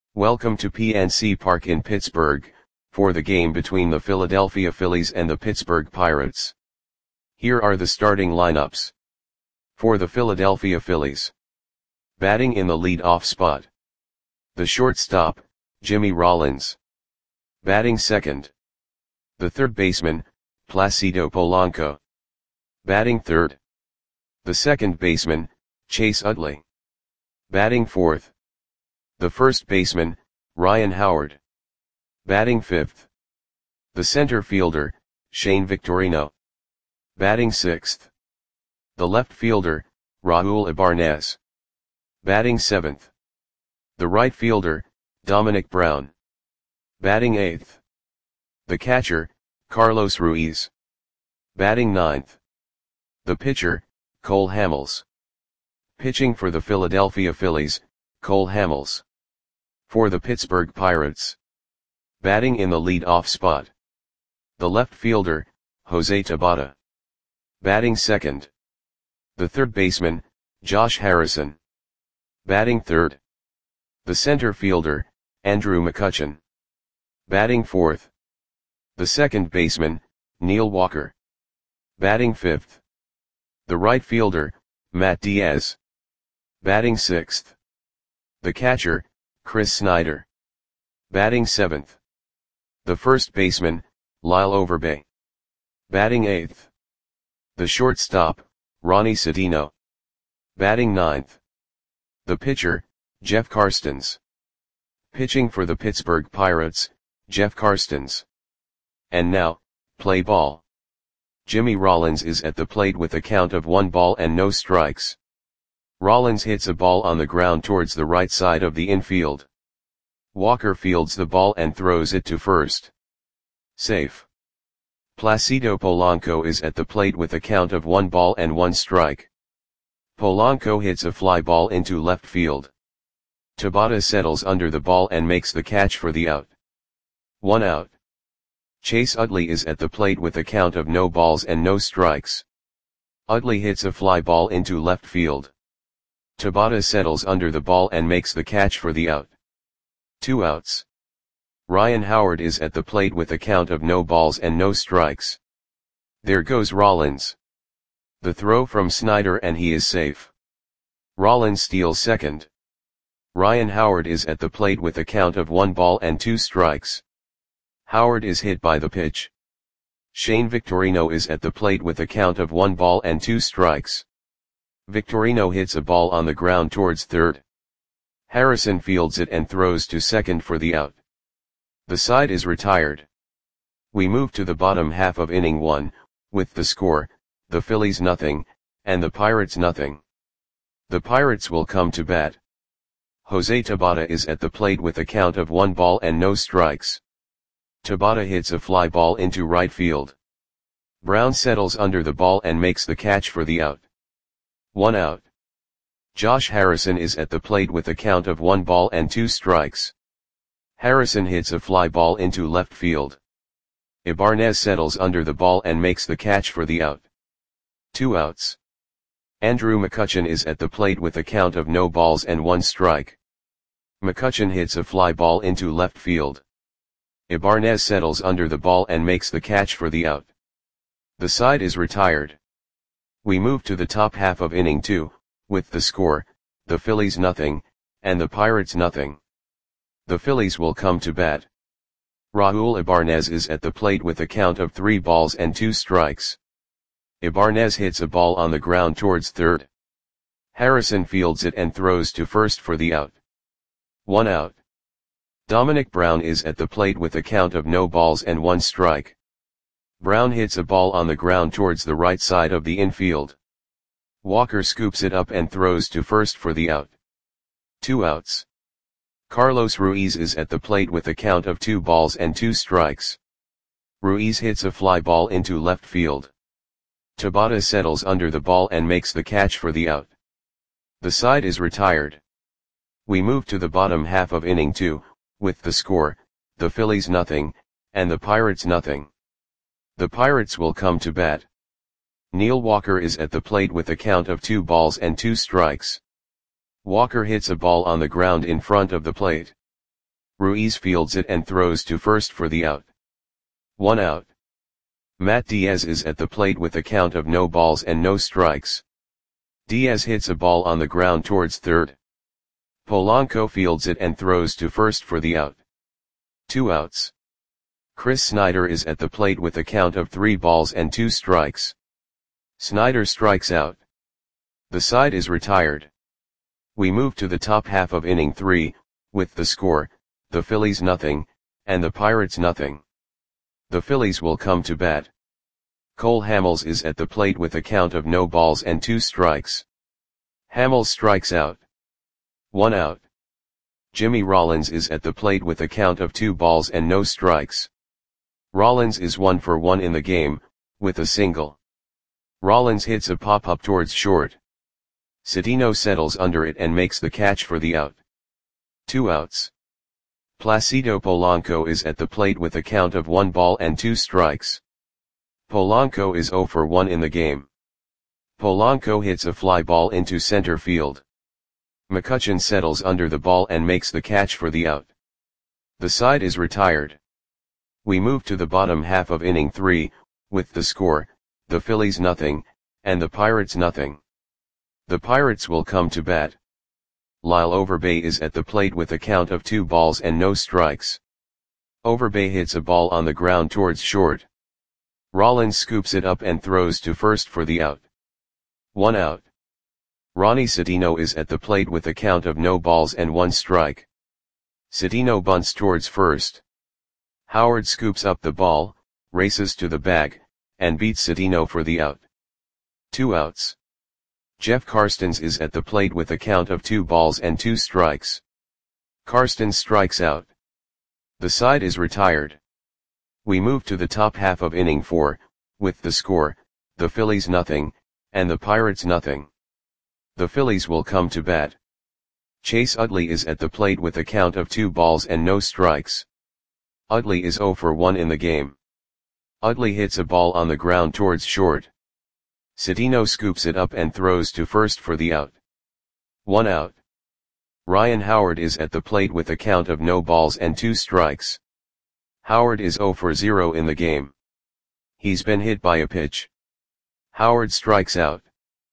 Welcome to PNC Park in Pittsburgh, for the game between the Philadelphia Phillies and the Pittsburgh Pirates. Here are the starting lineups. For the Philadelphia Phillies. Batting in the lead-off spot. The shortstop, Jimmy Rollins. Batting second. The third baseman, Placido Polanco. Batting third. The second baseman, Chase Utley. Batting fourth. The first baseman, Ryan Howard. Batting fifth. The center fielder, Shane Victorino. Batting sixth. The left fielder, Raul Ibanez. Batting seventh. The right fielder, Dominic Brown. Batting eighth. The catcher, Carlos Ruiz. Batting ninth. The pitcher, Cole Hamels. Pitching for the Philadelphia Phillies, Cole Hamels. For the Pittsburgh Pirates. Batting in the lead-off spot. The left fielder, Jose Tabata. Batting second. The third baseman, Josh Harrison. Batting third. The center fielder, Andrew McCutchen. Batting fourth. The second baseman, Neil Walker. Batting fifth. The right fielder, Matt Diaz. Batting sixth. The catcher, Chris Snyder. Batting seventh. The first baseman, Lyle Overbay. Batting eighth. The shortstop, Ronnie Sedino. Batting ninth. The pitcher, Jeff Karstens. Pitching for the Pittsburgh Pirates, Jeff Karstens. And now, play ball. Jimmy Rollins is at the plate with a count of 1 ball and no strikes. Rollins hits a ball on the ground towards the right side of the infield. Walker fields the ball and throws it to first. Safe. Placido Polanco is at the plate with a count of 1 ball and 1 strike. Polanco hits a fly ball into left field. Tabata settles under the ball and makes the catch for the out. 1 out. Chase Utley is at the plate with a count of no balls and no strikes. Utley hits a fly ball into left field. Tabata settles under the ball and makes the catch for the out. 2 outs. Ryan Howard is at the plate with a count of no balls and no strikes. There goes Rollins. The throw from Snyder and he is safe. Rollins steals second. Ryan Howard is at the plate with a count of 1 ball and 2 strikes. Howard is hit by the pitch. Shane Victorino is at the plate with a count of 1 ball and 2 strikes. Victorino hits a ball on the ground towards third. Harrison fields it and throws to second for the out. The side is retired. We move to the bottom half of inning 1, with the score, the Phillies nothing, and the Pirates nothing. The Pirates will come to bat. Jose Tabata is at the plate with a count of 1 ball and no strikes. Tabata hits a fly ball into right field. Brown settles under the ball and makes the catch for the out. 1 out. Josh Harrison is at the plate with a count of 1 ball and 2 strikes. Harrison hits a fly ball into left field. Ibanez settles under the ball and makes the catch for the out. 2 outs. Andrew McCutchen is at the plate with a count of no balls and 1 strike. McCutchen hits a fly ball into left field. Ibanez settles under the ball and makes the catch for the out. The side is retired. We move to the top half of inning 2, with the score, the Phillies nothing, and the Pirates nothing. The Phillies will come to bat. Raul Ibanez is at the plate with a count of 3 balls and 2 strikes. Ibanez hits a ball on the ground towards third. Harrison fields it and throws to first for the out. 1 out. Dominic Brown is at the plate with a count of no balls and 1 strike. Brown hits a ball on the ground towards the right side of the infield. Walker scoops it up and throws to first for the out. 2 outs. Carlos Ruiz is at the plate with a count of 2 balls and 2 strikes. Ruiz hits a fly ball into left field. Tabata settles under the ball and makes the catch for the out. The side is retired. We move to the bottom half of inning 2, with the score, the Phillies nothing, and the Pirates nothing. The Pirates will come to bat. Neil Walker is at the plate with a count of 2 balls and 2 strikes. Walker hits a ball on the ground in front of the plate. Ruiz fields it and throws to first for the out. 1 out. Matt Diaz is at the plate with a count of no balls and no strikes. Diaz hits a ball on the ground towards third. Polanco fields it and throws to first for the out. 2 outs. Chris Snyder is at the plate with a count of 3 balls and 2 strikes. Snyder strikes out. The side is retired. We move to the top half of inning 3, with the score, the Phillies nothing, and the Pirates nothing. The Phillies will come to bat. Cole Hamels is at the plate with a count of no balls and 2 strikes. Hamels strikes out. 1 out. Jimmy Rollins is at the plate with a count of 2 balls and no strikes. Rollins is 1 for 1 in the game, with a single. Rollins hits a pop-up towards short. Citino settles under it and makes the catch for the out. 2 outs. Placido Polanco is at the plate with a count of 1 ball and 2 strikes. Polanco is 0 for 1 in the game. Polanco hits a fly ball into center field. McCutchen settles under the ball and makes the catch for the out. The side is retired. We move to the bottom half of inning 3, with the score, the Phillies nothing, and the Pirates nothing. The Pirates will come to bat. Lyle Overbay is at the plate with a count of 2 balls and no strikes. Overbay hits a ball on the ground towards short. Rollins scoops it up and throws to first for the out. 1 out. Ronnie Citino is at the plate with a count of no balls and 1 strike. Citino bunts towards first. Howard scoops up the ball, races to the bag, and beats Citino for the out. 2 outs. Jeff Karstens is at the plate with a count of 2 balls and 2 strikes. Karstens strikes out. The side is retired. We move to the top half of inning 4, with the score, the Phillies nothing, and the Pirates nothing. The Phillies will come to bat. Chase Utley is at the plate with a count of 2 balls and no strikes. Utley is 0 for 1 in the game. Utley hits a ball on the ground towards short. Citino scoops it up and throws to first for the out. 1 out. Ryan Howard is at the plate with a count of no balls and 2 strikes. Howard is 0 for 0 in the game. He's been hit by a pitch. Howard strikes out.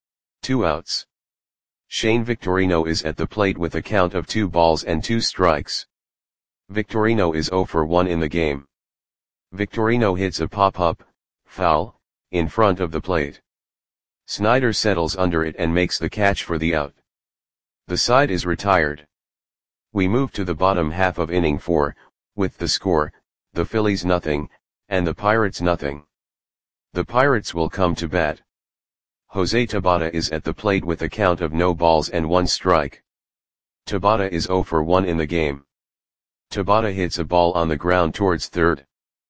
2 outs. Shane Victorino is at the plate with a count of 2 balls and 2 strikes. Victorino is 0 for 1 in the game. Victorino hits a pop-up, foul, in front of the plate. Snyder settles under it and makes the catch for the out. The side is retired. We move to the bottom half of inning 4, with the score, the Phillies nothing, and the Pirates nothing. The Pirates will come to bat. Jose Tabata is at the plate with a count of no balls and 1 strike. Tabata is 0 for 1 in the game. Tabata hits a ball on the ground towards third.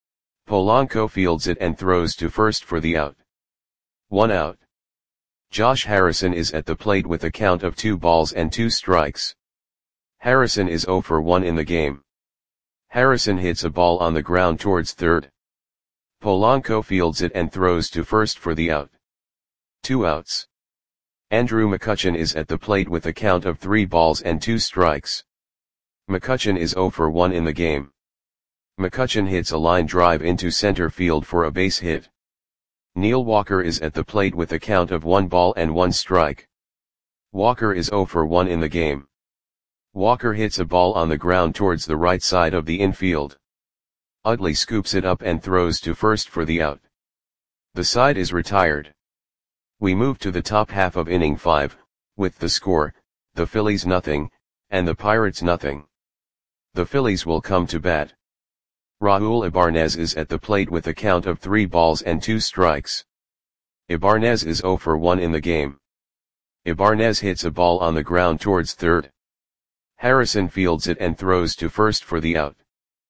Polanco fields it and throws to first for the out. 1 out. Josh Harrison is at the plate with a count of 2 balls and 2 strikes. Harrison is 0 for 1 in the game. Harrison hits a ball on the ground towards third. Polanco fields it and throws to first for the out. 2 outs. Andrew McCutchen is at the plate with a count of 3 balls and 2 strikes. McCutchen is 0 for 1 in the game. McCutchen hits a line drive into center field for a base hit. Neil Walker is at the plate with a count of 1 ball and 1 strike. Walker is 0 for 1 in the game. Walker hits a ball on the ground towards the right side of the infield. Utley scoops it up and throws to first for the out. The side is retired. We move to the top half of inning 5, with the score, the Phillies nothing, and the Pirates nothing. The Phillies will come to bat. Raul Ibanez is at the plate with a count of 3 balls and 2 strikes. Ibanez is 0 for 1 in the game. Ibanez hits a ball on the ground towards third. Harrison fields it and throws to first for the out.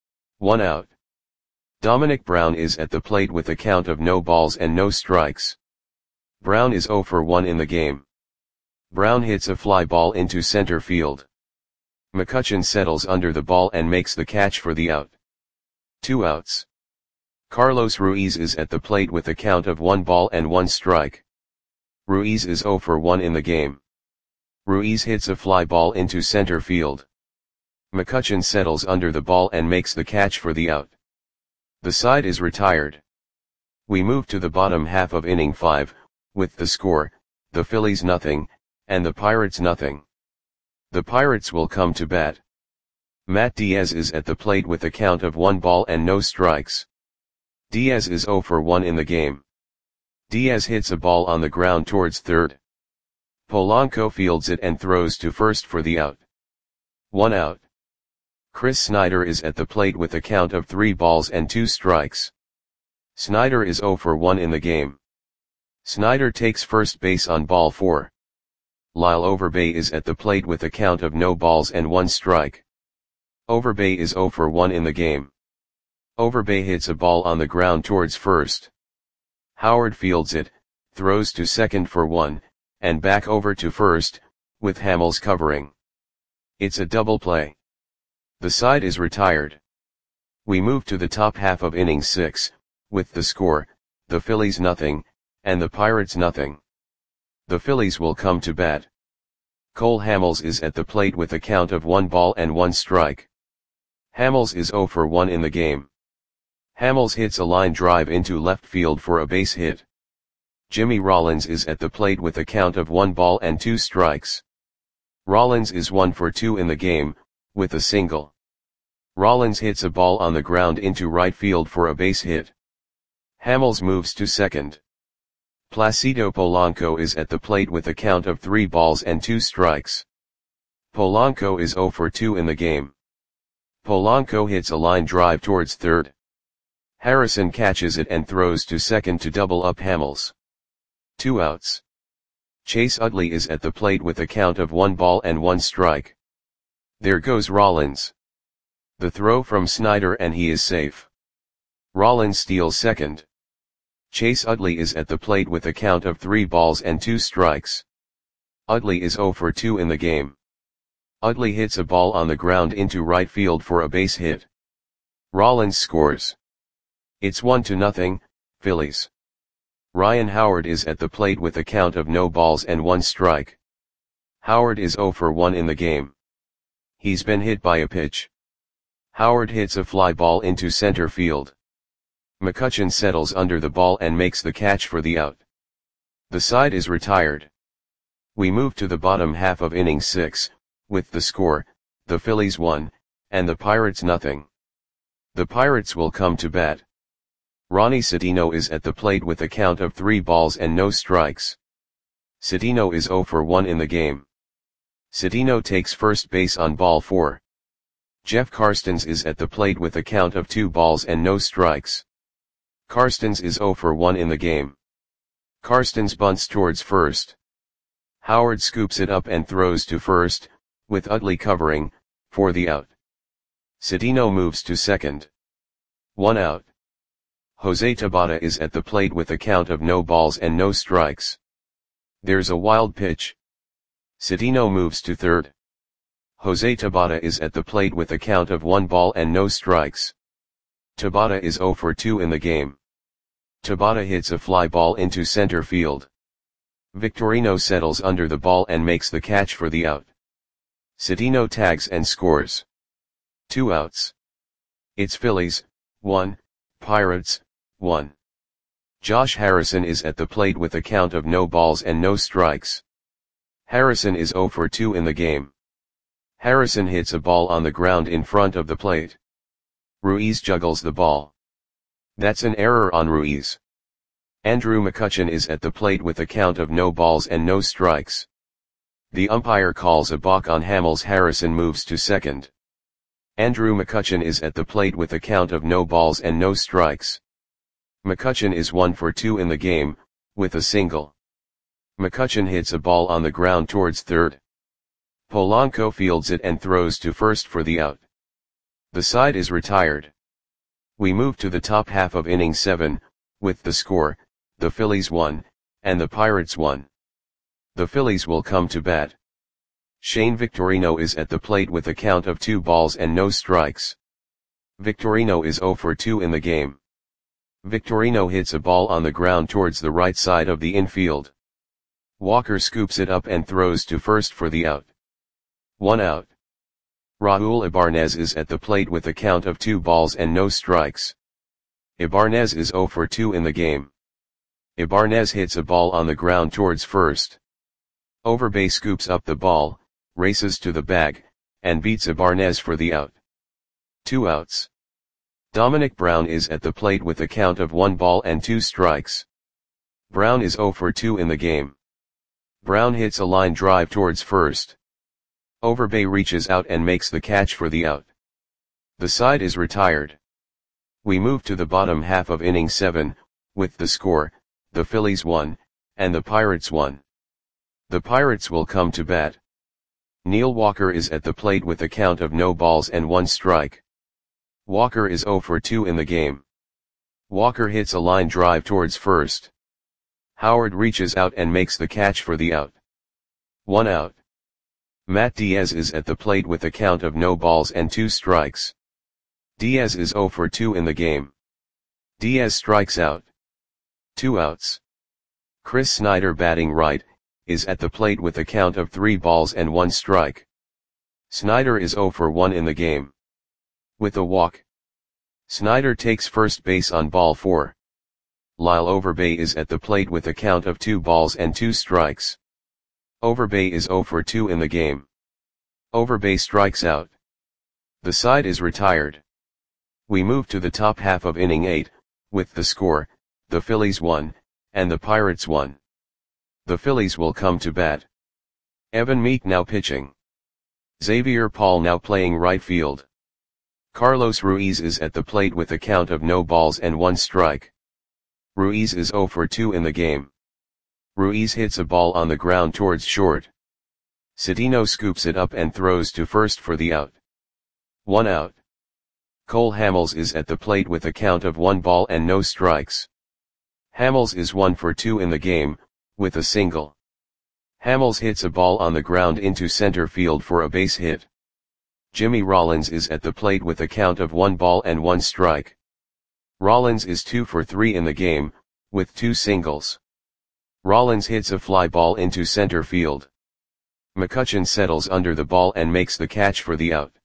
1 out. Dominic Brown is at the plate with a count of no balls and no strikes. Brown is 0 for 1 in the game. Brown hits a fly ball into center field. McCutchen settles under the ball and makes the catch for the out. 2 outs. Carlos Ruiz is at the plate with a count of 1 ball and 1 strike. Ruiz is 0 for 1 in the game. Ruiz hits a fly ball into center field. McCutchen settles under the ball and makes the catch for the out. The side is retired. We move to the bottom half of inning 5, with the score, the Phillies nothing, and the Pirates nothing. The Pirates will come to bat. Matt Diaz is at the plate with a count of 1 ball and no strikes. Diaz is 0 for 1 in the game. Diaz hits a ball on the ground towards third. Polanco fields it and throws to first for the out. 1 out. Chris Snyder is at the plate with a count of 3 balls and 2 strikes. Snyder is 0 for 1 in the game. Snyder takes first base on ball 4. Lyle Overbay is at the plate with a count of no balls and 1 strike. Overbay is 0 for 1 in the game. Overbay hits a ball on the ground towards first. Howard fields it, throws to second for 1, and back over to first, with Hamels covering. It's a double play. The side is retired. We move to the top half of inning 6, with the score, the Phillies nothing, and the Pirates nothing. The Phillies will come to bat. Cole Hamels is at the plate with a count of 1 ball and 1 strike. Hamels is 0 for 1 in the game. Hamels hits a line drive into left field for a base hit. Jimmy Rollins is at the plate with a count of 1 ball and 2 strikes. Rollins is 1 for 2 in the game, with a single. Rollins hits a ball on the ground into right field for a base hit. Hamels moves to second. Placido Polanco is at the plate with a count of 3 balls and 2 strikes. Polanco is 0 for 2 in the game. Polanco hits a line drive towards third. Harrison catches it and throws to second to double up Hamels. 2 outs. Chase Utley is at the plate with a count of 1 ball and 1 strike. There goes Rollins. The throw from Snyder and he is safe. Rollins steals second. Chase Utley is at the plate with a count of 3 balls and 2 strikes. Utley is 0 for 2 in the game. Utley hits a ball on the ground into right field for a base hit. Rollins scores. It's 1-0, Phillies. Ryan Howard is at the plate with a count of no balls and 1 strike. Howard is 0 for 1 in the game. He's been hit by a pitch. Howard hits a fly ball into center field. McCutchen settles under the ball and makes the catch for the out. The side is retired. We move to the bottom half of inning 6, with the score, the Phillies 1, and the Pirates nothing. The Pirates will come to bat. Ronnie Cedeno is at the plate with a count of 3 balls and no strikes. Cedeno is 0 for 1 in the game. Cedeno takes first base on ball 4. Jeff Karstens is at the plate with a count of 2 balls and no strikes. Karstens is 0 for 1 in the game. Karstens bunts towards first. Howard scoops it up and throws to first, with Utley covering, for the out. Cedeno moves to second. 1 out. Jose Tabata is at the plate with a count of no balls and no strikes. There's a wild pitch. Cedeno moves to third. Jose Tabata is at the plate with a count of 1 ball and no strikes. Tabata is 0 for 2 in the game. Tabata hits a fly ball into center field. Victorino settles under the ball and makes the catch for the out. Cedeno tags and scores. 2 outs. It's Phillies, 1, Pirates, 1. Josh Harrison is at the plate with a count of no balls and no strikes. Harrison is 0 for 2 in the game. Harrison hits a ball on the ground in front of the plate. Ruiz juggles the ball. That's an error on Ruiz. Andrew McCutchen is at the plate with a count of no balls and no strikes. The umpire calls a balk on Hamels. Harrison moves to second. Andrew McCutchen is at the plate with a count of no balls and no strikes. McCutchen is 1 for 2 in the game, with a single. McCutchen hits a ball on the ground towards third. Polanco fields it and throws to first for the out. The side is retired. We move to the top half of inning 7, with the score, the Phillies 1, and the Pirates 1. The Phillies will come to bat. Shane Victorino is at the plate with a count of 2 balls and no strikes. Victorino is 0 for 2 in the game. Victorino hits a ball on the ground towards the right side of the infield. Walker scoops it up and throws to first for the out. 1 out. Raul Ibarnez is at the plate with a count of 2 balls and no strikes. Ibarnez is 0 for 2 in the game. Ibarnez hits a ball on the ground towards first. Overbay scoops up the ball, races to the bag, and beats Ibarnez for the out. 2 outs. Dominic Brown is at the plate with a count of 1 ball and 2 strikes. Brown is 0 for 2 in the game. Brown hits a line drive towards first. Overbay reaches out and makes the catch for the out. The side is retired. We move to the bottom half of inning 7, with the score, the Phillies 1, and the Pirates 1. The Pirates will come to bat. Neil Walker is at the plate with a count of no balls and 1 strike. Walker is 0 for 2 in the game. Walker hits a line drive towards first. Howard reaches out and makes the catch for the out. 1 out. Matt Diaz is at the plate with a count of no balls and 2 strikes. Diaz is 0 for 2 in the game. Diaz strikes out. 2 outs. Chris Snyder, batting right, is at the plate with a count of 3 balls and 1 strike. Snyder is 0 for 1 in the game. With a walk, Snyder takes first base on ball 4. Lyle Overbay is at the plate with a count of 2 balls and 2 strikes. Overbay is 0 for 2 in the game. Overbay strikes out. The side is retired. We move to the top half of inning 8, with the score, the Phillies 1, and the Pirates 1. The Phillies will come to bat. Evan Meek now pitching. Xavier Paul now playing right field. Carlos Ruiz is at the plate with a count of no balls and 1 strike. Ruiz is 0 for 2 in the game. Ruiz hits a ball on the ground towards short. Cedeno scoops it up and throws to first for the out. 1 out. Cole Hamels is at the plate with a count of 1 ball and no strikes. Hamels is 1 for 2 in the game, with a single. Hamels hits a ball on the ground into center field for a base hit. Jimmy Rollins is at the plate with a count of 1 ball and 1 strike. Rollins is 2 for 3 in the game, with 2 singles. Rollins hits a fly ball into center field. McCutchen settles under the ball and makes the catch for the out.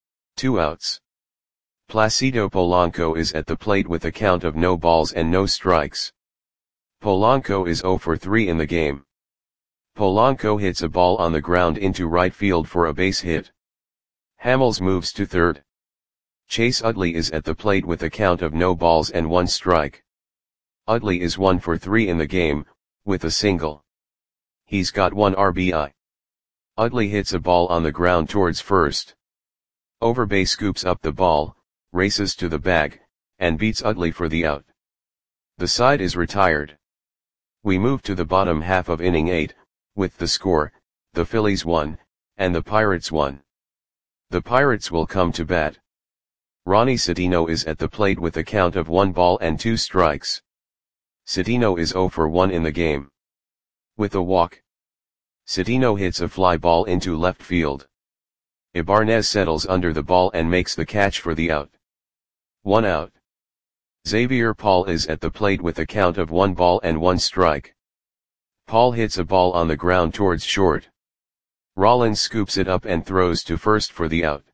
2 outs. Placido Polanco is at the plate with a count of no balls and no strikes. Polanco is 0 for 3 in the game. Polanco hits a ball on the ground into right field for a base hit. Hamels moves to third. Chase Utley is at the plate with a count of no balls and 1 strike. Utley is 1 for 3 in the game, with a single. He's got 1 RBI. Utley hits a ball on the ground towards first. Overbay scoops up the ball, races to the bag, and beats Utley for the out. The side is retired. We move to the bottom half of inning 8, with the score, the Phillies 1, and the Pirates 1. The Pirates will come to bat. Ronnie Cedeno is at the plate with a count of 1 ball and 2 strikes. Cedeno is 0 for 1 in the game. With a walk, Cedeno hits a fly ball into left field. Ibarnez settles under the ball and makes the catch for the out. 1 out. Xavier Paul is at the plate with a count of 1 ball and 1 strike. Paul hits a ball on the ground towards short. Rollins scoops it up and throws to first for the out.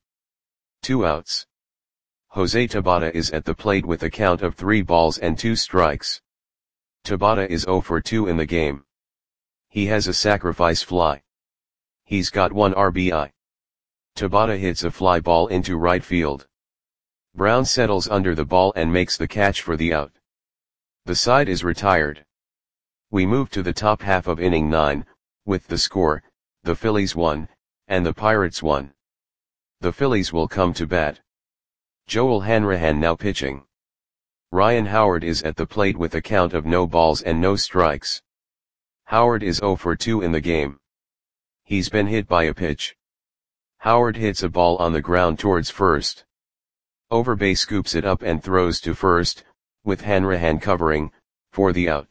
2 outs. Jose Tabata is at the plate with a count of 3 balls and 2 strikes. Tabata is 0 for 2 in the game. He has a sacrifice fly. He's got 1 RBI. Tabata hits a fly ball into right field. Brown settles under the ball and makes the catch for the out. The side is retired. We move to the top half of inning 9, with the score, the Phillies 1, and the Pirates 1. The Phillies will come to bat. Joel Hanrahan now pitching. Ryan Howard is at the plate with a count of no balls and no strikes. Howard is 0 for 2 in the game. He's been hit by a pitch. Howard hits a ball on the ground towards first. Overbay scoops it up and throws to first, with Hanrahan covering, for the out.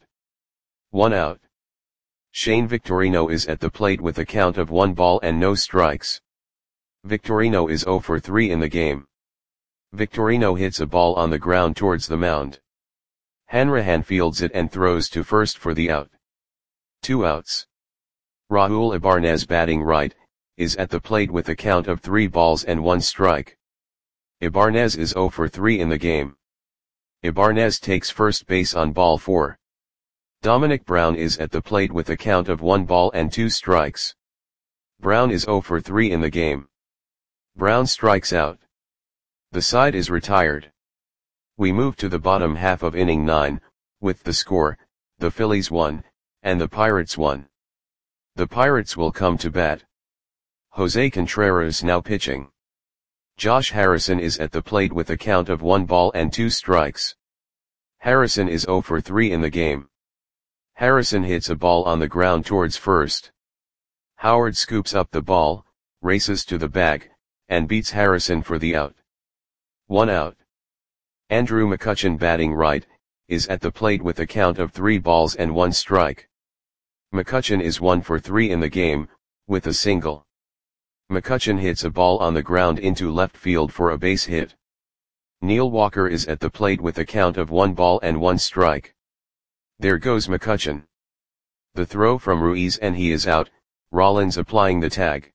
1 out. Shane Victorino is at the plate with a count of 1 ball and no strikes. Victorino is 0 for 3 in the game. Victorino hits a ball on the ground towards the mound. Hanrahan fields it and throws to first for the out. 2 outs. Raul Ibarnez batting right, is at the plate with a count of 3 balls and 1 strike. Ibarnez is 0 for 3 in the game. Ibarnez takes first base on ball 4. Dominic Brown is at the plate with a count of 1 ball and 2 strikes. Brown is 0 for 3 in the game. Brown strikes out. The side is retired. We move to the bottom half of inning 9, with the score, the Phillies 1, and the Pirates 1. The Pirates will come to bat. Jose Contreras now pitching. Josh Harrison is at the plate with a count of 1 ball and 2 strikes. Harrison is 0 for 3 in the game. Harrison hits a ball on the ground towards first. Howard scoops up the ball, races to the bag, and beats Harrison for the out. 1 out. Andrew McCutchen batting right, is at the plate with a count of 3 balls and 1 strike. McCutchen is 1 for 3 in the game, with a single. McCutchen hits a ball on the ground into left field for a base hit. Neil Walker is at the plate with a count of 1 ball and 1 strike. There goes McCutchen. The throw from Ruiz and he is out, Rollins applying the tag.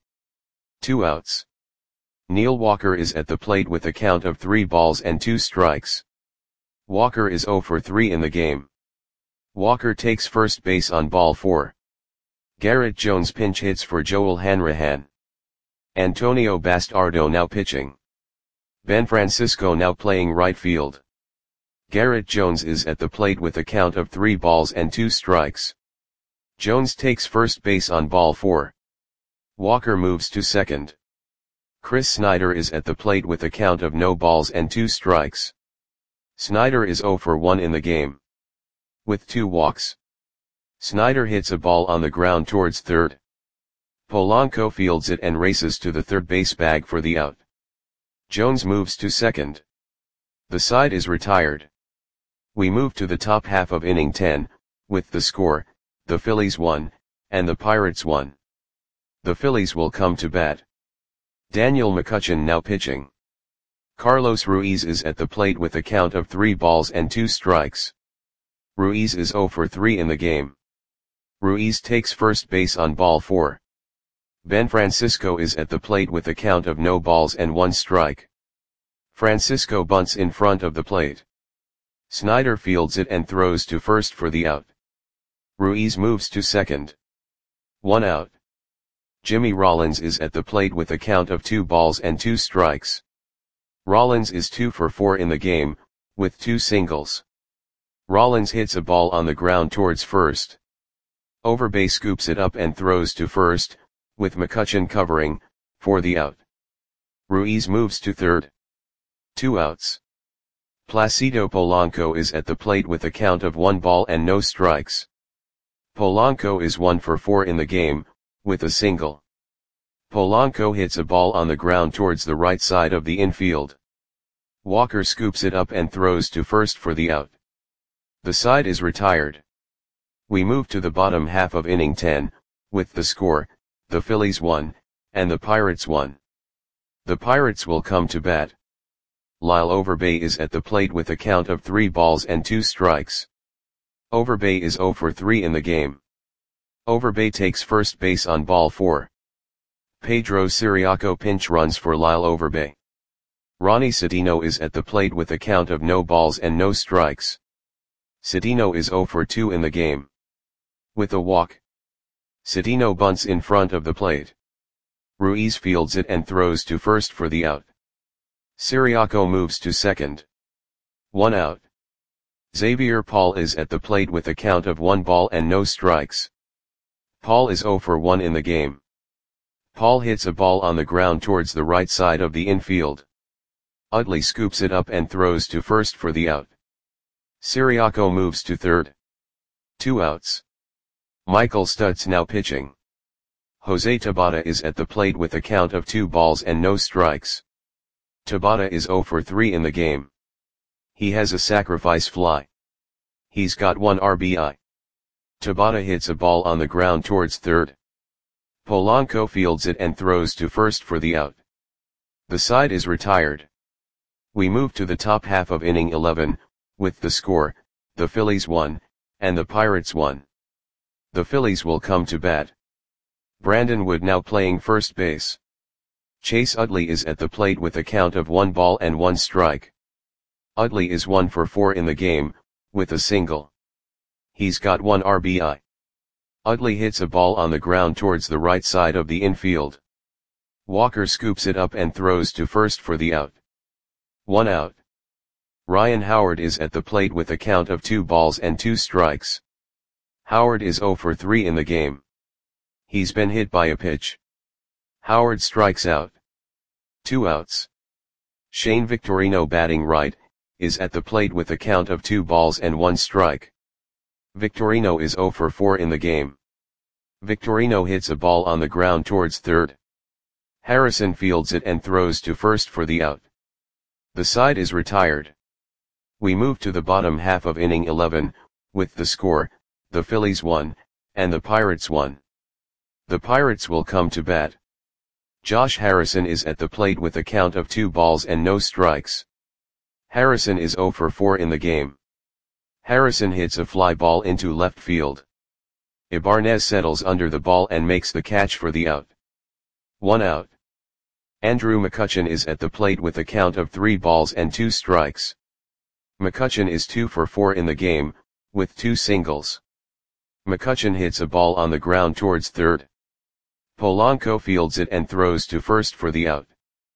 2 outs. Neil Walker is at the plate with a count of 3 balls and 2 strikes. Walker is 0 for 3 in the game. Walker takes first base on ball 4. Garrett Jones pinch hits for Joel Hanrahan. Antonio Bastardo now pitching. Ben Francisco now playing right field. Garrett Jones is at the plate with a count of 3 balls and 2 strikes. Jones takes first base on ball 4. Walker moves to second. Chris Snyder is at the plate with a count of no balls and 2 strikes. Snyder is 0 for 1 in the game. With 2 walks. Snyder hits a ball on the ground towards third. Polanco fields it and races to the third base bag for the out. Jones moves to second. The side is retired. We move to the top half of inning 10, with the score, the Phillies 1, and the Pirates 1. The Phillies will come to bat. Daniel McCutchen now pitching. Carlos Ruiz is at the plate with a count of 3 balls and 2 strikes. Ruiz is 0 for 3 in the game. Ruiz takes first base on ball 4. Ben Francisco is at the plate with a count of no balls and 1 strike. Francisco bunts in front of the plate. Snyder fields it and throws to first for the out. Ruiz moves to second. 1 out. Jimmy Rollins is at the plate with a count of 2 balls and 2 strikes. Rollins is 2 for 4 in the game, with 2 singles. Rollins hits a ball on the ground towards first. Overbay scoops it up and throws to first, with McCutchen covering, for the out. Ruiz moves to third. 2 outs. Placido Polanco is at the plate with a count of 1 ball and no strikes. Polanco is 1 for 4 in the game, with a single. Polanco hits a ball on the ground towards the right side of the infield. Walker scoops it up and throws to first for the out. The side is retired. We move to the bottom half of inning 10, with the score, the Phillies 1, and the Pirates 1. The Pirates will come to bat. Lyle Overbay is at the plate with a count of 3 balls and 2 strikes. Overbay is 0 for 3 in the game. Overbay takes first base on ball 4. Pedro Ciriaco pinch runs for Lyle Overbay. Ronnie Cedeno is at the plate with a count of no balls and no strikes. Cedeno is 0 for 2 in the game. With a walk. Cedeno bunts in front of the plate. Ruiz fields it and throws to first for the out. Ciriaco moves to second. 1 out. Xavier Paul is at the plate with a count of 1 ball and no strikes. Paul is 0 for 1 in the game. Paul hits a ball on the ground towards the right side of the infield. Utley scoops it up and throws to first for the out. Ciriaco moves to third. 2 outs. Michael Stutz now pitching. Jose Tabata is at the plate with a count of 2 balls and no strikes. Tabata is 0 for 3 in the game. He has a sacrifice fly. He's got 1 RBI. Tabata hits a ball on the ground towards third. Polanco fields it and throws to first for the out. The side is retired. We move to the top half of inning 11, with the score, the Phillies 1, and the Pirates 1. The Phillies will come to bat. Brandon Wood now playing first base. Chase Utley is at the plate with a count of 1 ball and 1 strike. Utley is 1 for 4 in the game, with a single. He's got 1 RBI. Utley hits a ball on the ground towards the right side of the infield. Walker scoops it up and throws to first for the out. 1 out. Ryan Howard is at the plate with a count of 2 balls and 2 strikes. Howard is 0 for 3 in the game. He's been hit by a pitch. Howard strikes out. 2 outs. Shane Victorino batting right, is at the plate with a count of 2 balls and 1 strike. Victorino is 0 for 4 in the game. Victorino hits a ball on the ground towards third. Harrison fields it and throws to first for the out. The side is retired. We move to the bottom half of inning 11, with the score, the Phillies 1, and the Pirates 1. The Pirates will come to bat. Josh Harrison is at the plate with a count of 2 balls and no strikes. Harrison is 0 for 4 in the game. Harrison hits a fly ball into left field. Ibanez settles under the ball and makes the catch for the out. 1 out. Andrew McCutchen is at the plate with a count of 3 balls and 2 strikes. McCutchen is 2 for 4 in the game, with 2 singles. McCutchen hits a ball on the ground towards third. Polanco fields it and throws to first for the out.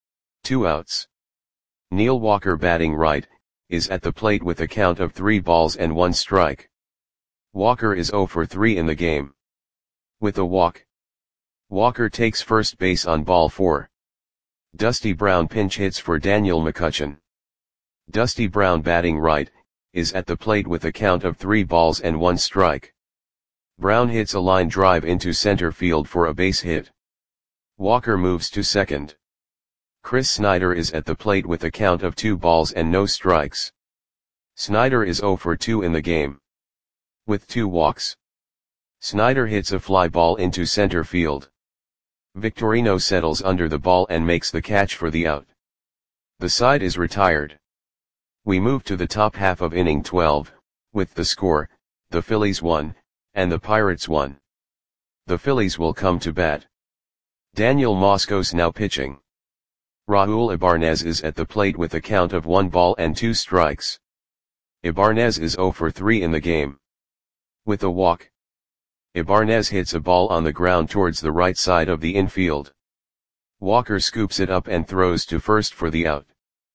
2 outs. Neil Walker batting right, is at the plate with a count of 3 balls and 1 strike. Walker is 0 for 3 in the game. With a walk. Walker takes first base on ball 4. Dusty Brown pinch hits for Daniel McCutchen. Dusty Brown batting right, is at the plate with a count of 3 balls and 1 strike. Brown hits a line drive into center field for a base hit. Walker moves to second. Chris Snyder is at the plate with a count of 2 balls and no strikes. Snyder is 0 for 2 in the game. With 2 walks. Snyder hits a fly ball into center field. Victorino settles under the ball and makes the catch for the out. The side is retired. We move to the top half of inning 12, with the score, the Phillies 1, and the Pirates 1. The Phillies will come to bat. Daniel Moscos now pitching. Raul Ibanez is at the plate with a count of 1 ball and 2 strikes. Ibanez is 0 for 3 in the game. With a walk. Ibanez hits a ball on the ground towards the right side of the infield. Walker scoops it up and throws to first for the out.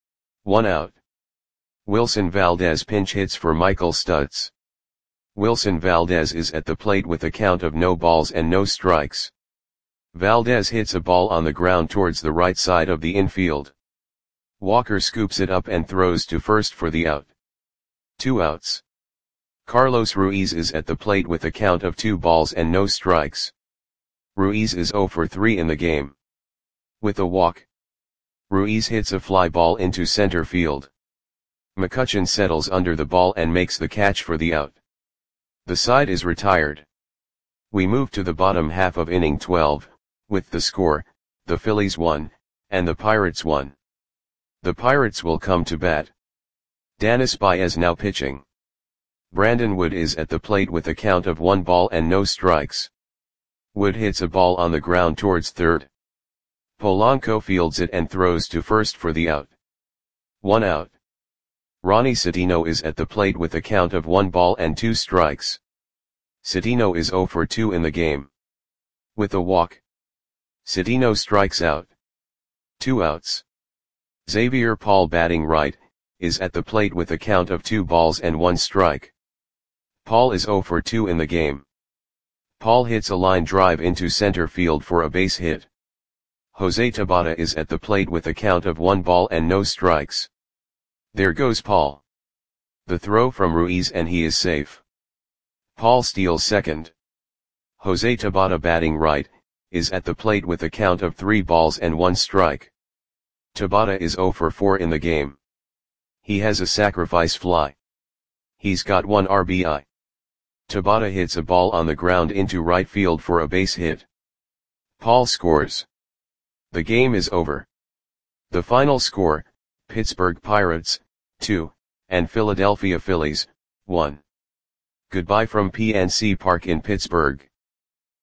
1 out. Wilson Valdez pinch hits for Michael Stutz. Wilson Valdez is at the plate with a count of no balls and no strikes. Valdez hits a ball on the ground towards the right side of the infield. Walker scoops it up and throws to first for the out. 2 outs. Carlos Ruiz is at the plate with a count of 2 balls and no strikes. Ruiz is 0 for 3 in the game. With a walk. Ruiz hits a fly ball into center field. McCutchen settles under the ball and makes the catch for the out. The side is retired. We move to the bottom half of inning 12, with the score, the Phillies 1, and the Pirates 1. The Pirates will come to bat. Danis Baez now pitching. Brandon Wood is at the plate with a count of 1 ball and no strikes. Wood hits a ball on the ground towards third. Polanco fields it and throws to first for the out. 1 out. Ronnie Citino is at the plate with a count of 1 ball and 2 strikes. Citino is 0 for 2 in the game. With a walk. Citino strikes out. 2 outs. Xavier Paul batting right, is at the plate with a count of 2 balls and 1 strike. Paul is 0 for 2 in the game. Paul hits a line drive into center field for a base hit. Jose Tabata is at the plate with a count of 1 ball and no strikes. There goes Paul. The throw from Ruiz and he is safe. Paul steals second. Jose Tabata batting right, is at the plate with a count of 3 balls and 1 strike. Tabata is 0 for 4 in the game. He has a sacrifice fly. He's got 1 RBI. Tabata hits a ball on the ground into right field for a base hit. Paul scores. The game is over. The final score, Pittsburgh Pirates, 2, and Philadelphia Phillies, 1. Goodbye from PNC Park in Pittsburgh.